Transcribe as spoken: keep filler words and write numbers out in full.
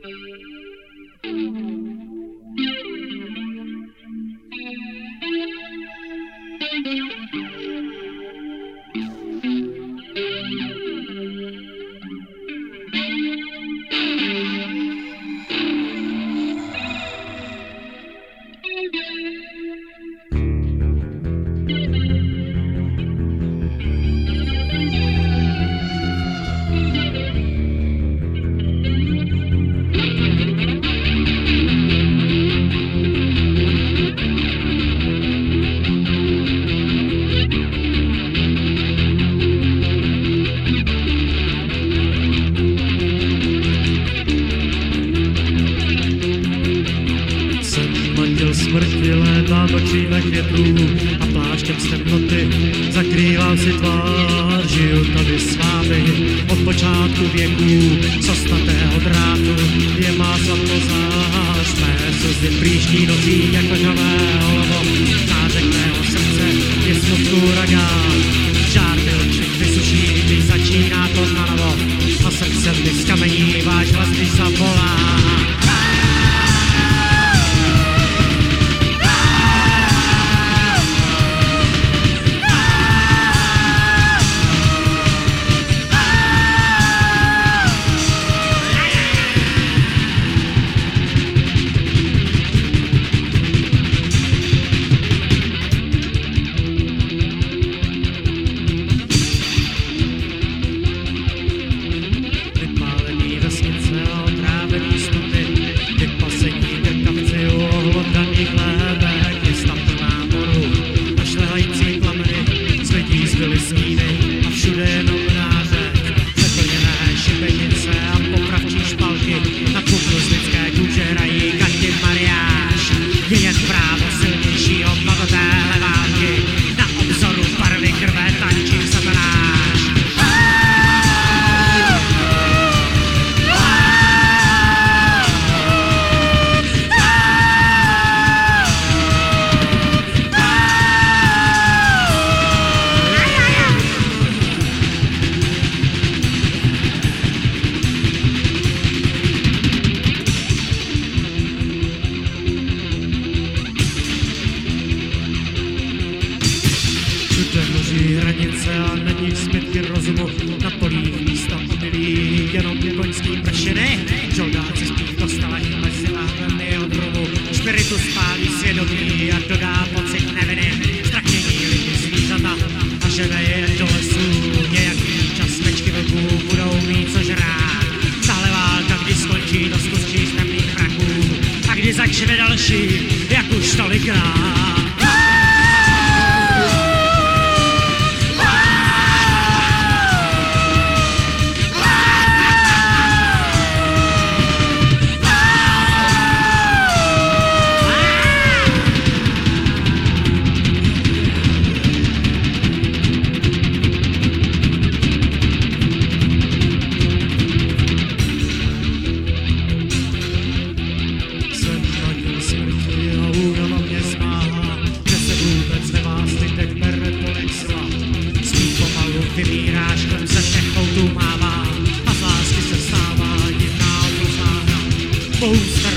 Smrti létá točíme květů a pláštěm z temnoty zakrývám si tvář. Žiju tady s vámi od počátku věků, z ostatého drátu je má svatlozář. Mé slzy prýští nocí jako žavé olovo, zářek mého srdce je smutku uragán. Žárný oček vysuší, když začíná to nanovo a srdce mi zkamení, váš hlas mi zavolá. A všude jenom mrázek, přeplněné šibenice a popravčí špalky. Na kuklu z lidské kůže hrají Katy mariáš. Je jen právo silnějšího blagotéhle války, na obzoru barvy krve tančí satanáš. Hranice a na nich zbytky rozumu, na polích místa omylí, jenom koňský pršiny. Žoldáci spí v kostelech mezi láhvemi od rumu, špiritu spálí svědomí a dodá pocit neviny. Strachnění lidi zvířata a žene je do lesů, nějaký čas mečky vlků budou mít co žrát. Tahle válka, kdy skončí, to zkusčí z temných mraků a kdy začne další, jak už tolikrát. Vymíráš, klem se všech koutů mává a z lásky se stává divná otrusná hra.